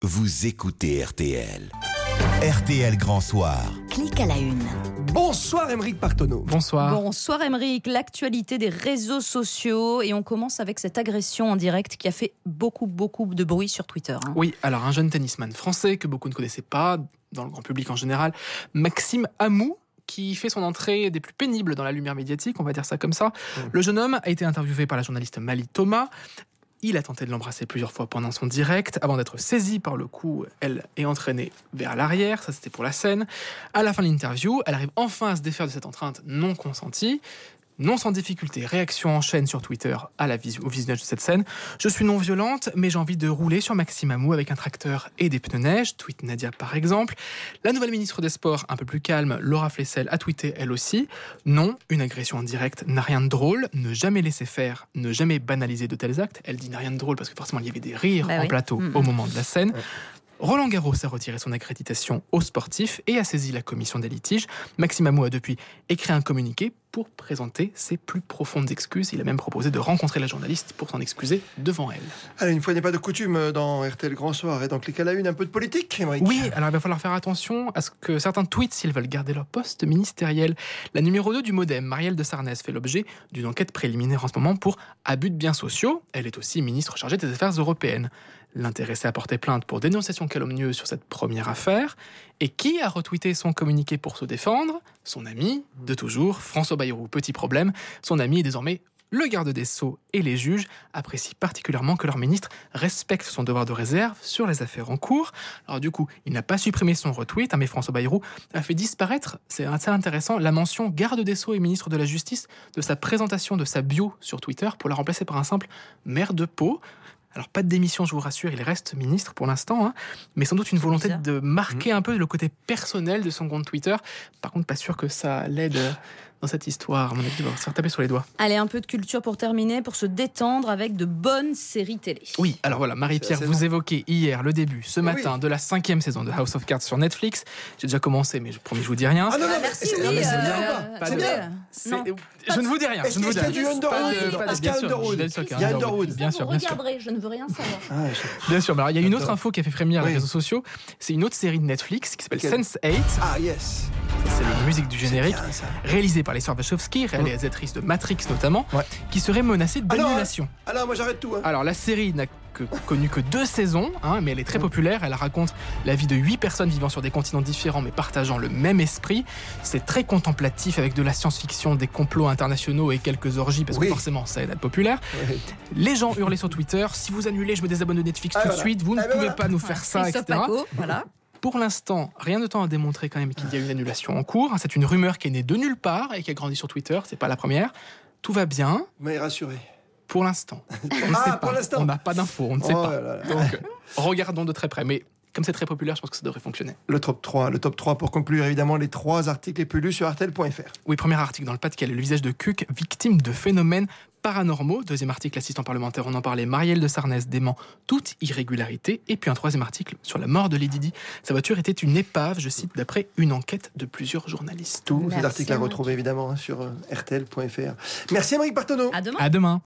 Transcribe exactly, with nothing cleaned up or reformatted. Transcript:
Vous écoutez R T L. R T L Grand Soir. Clique à la une. Bonsoir Aymeric Partonneau. Bonsoir. Bonsoir Aymeric, l'actualité des réseaux sociaux et on commence avec cette agression en direct qui a fait beaucoup beaucoup de bruit sur Twitter. Hein. Oui, alors un jeune tennisman français que beaucoup ne connaissaient pas, dans le grand public en général, Maxime Amou, qui fait son entrée des plus pénibles dans la lumière médiatique, on va dire ça comme ça. Mmh. Le jeune homme a été interviewé par la journaliste Mali Thomas. Il a tenté de l'embrasser plusieurs fois pendant son direct, avant d'être saisi par le cou, elle est entraînée vers l'arrière, ça c'était pour la scène. À la fin de l'interview, elle arrive enfin à se défaire de cette enceinte non consentie. Non sans difficulté, réaction en chaîne sur Twitter à la vis- au visionnage de cette scène. Je suis non violente, mais j'ai envie de rouler sur Maxime Amou avec un tracteur et des pneus neige, tweet Nadia par exemple. La nouvelle ministre des Sports, un peu plus calme, Laura Flessel, a tweeté elle aussi. Non, une agression en direct n'a rien de drôle, ne jamais laisser faire, ne jamais banaliser de tels actes. Elle dit n'a rien de drôle parce que forcément il y avait des rires bah en oui. plateau mmh. au moment de la scène. Ouais. Roland Garros a retiré son accréditation aux sportifs et a saisi la commission des litiges. Maxime Amou a depuis écrit un communiqué pour présenter ses plus profondes excuses. Il a même proposé de rencontrer la journaliste pour s'en excuser devant elle. Allez, une fois n'est pas de coutume dans R T L Grand Soir et donc clique à la une, un peu de politique, Aymeric. Oui, alors il va falloir faire attention à ce que certains tweets s'ils veulent garder leur poste ministériel. La numéro deux du Modem, Marielle de Sarnez, fait l'objet d'une enquête préliminaire en ce moment pour abus de biens sociaux. Elle est aussi ministre chargée des Affaires européennes. L'intéressé a porté plainte pour dénonciation calomnieuse sur cette première affaire. Et qui a retweeté son communiqué pour se défendre ? Son ami de toujours, François Bayrou. Petit problème, son ami est désormais le garde des Sceaux et les juges apprécient particulièrement que leur ministre respecte son devoir de réserve sur les affaires en cours. Alors du coup, il n'a pas supprimé son retweet, hein, mais François Bayrou a fait disparaître, c'est assez intéressant, la mention garde des Sceaux et ministre de la Justice de sa présentation de sa bio sur Twitter pour la remplacer par un simple maire de Pau. Alors pas de démission, je vous rassure, il reste ministre pour l'instant, hein, mais sans doute une volonté de marquer un peu le côté personnel de son compte Twitter. Par contre, pas sûr que ça l'aide dans cette histoire. À mon avis, il va se faire taper sur les doigts. Allez, un peu de culture pour terminer, pour se détendre avec de bonnes séries télé. Oui, alors voilà, Marie-Pierre, vous bon. évoquez hier le début, ce matin, oui. de la cinquième saison de House of Cards sur Netflix. J'ai déjà commencé, mais je promets, je vous dis rien. Ah non, non, ah, merci, c'est, oui, non, mais c'est euh, bien euh, ou pas C'est bien. C'est, je ne vous dis rien. Est-ce, je ne vous est-ce qu'il y a du Underwood Est-ce qu'il y a Underwood Il y a Underwood. Bien sûr, bien sûr. Regarderez, je ne veux rien savoir. Ah, je... Bien sûr, mais alors, il y a une autre info qui a fait frémir oui. les réseaux sociaux. C'est une autre série de Netflix qui s'appelle Quel... sense eight. Ah, yes. C'est la musique du générique, bien, réalisée par les sœurs Wachowski, réalisatrice de Matrix notamment, ouais. qui serait menacée d'annulation. Alors, alors moi j'arrête tout. Hein. Alors la série n'a que, connu que deux saisons, hein, mais elle est très populaire. Elle raconte la vie de huit personnes vivant sur des continents différents mais partageant le même esprit. C'est très contemplatif avec de la science-fiction, des complots internationaux et quelques orgies parce oui. que forcément ça aide à être populaire. Oui. Les gens hurlaient sur Twitter, si vous annulez, je me désabonne de Netflix ah, tout de voilà. suite, vous ah, ne pouvez voilà. pas nous faire ouais. ça, et cetera. Paco, voilà. Pour l'instant, rien de temps à démontrer quand même qu'il y a une annulation en cours. C'est une rumeur qui est née de nulle part et qui a grandi sur Twitter. C'est pas la première. Tout va bien. Mais rassuré. Pour l'instant. On ne ah, sait pour pas. l'instant. On n'a pas d'infos. On ne sait oh pas. Là là. Donc, regardons de très près. Mais comme c'est très populaire, je pense que ça devrait fonctionner. Le top trois. Le top trois pour conclure, évidemment, les trois articles les plus lus sur R T L point F R. Oui, premier article dans le Pas-de-Calais. Le visage de Cuc, victime de phénomènes paranormaux. Deuxième article, l'assistant parlementaire, on en parlait, Marielle de Sarnez dément toute irrégularité. Et puis un troisième article sur la mort de Lady Di. Sa voiture était une épave, je cite, d'après une enquête de plusieurs journalistes. Tous ces articles à retrouver évidemment sur R T L point F R. Merci Aymeric Partonneau. À demain. À demain.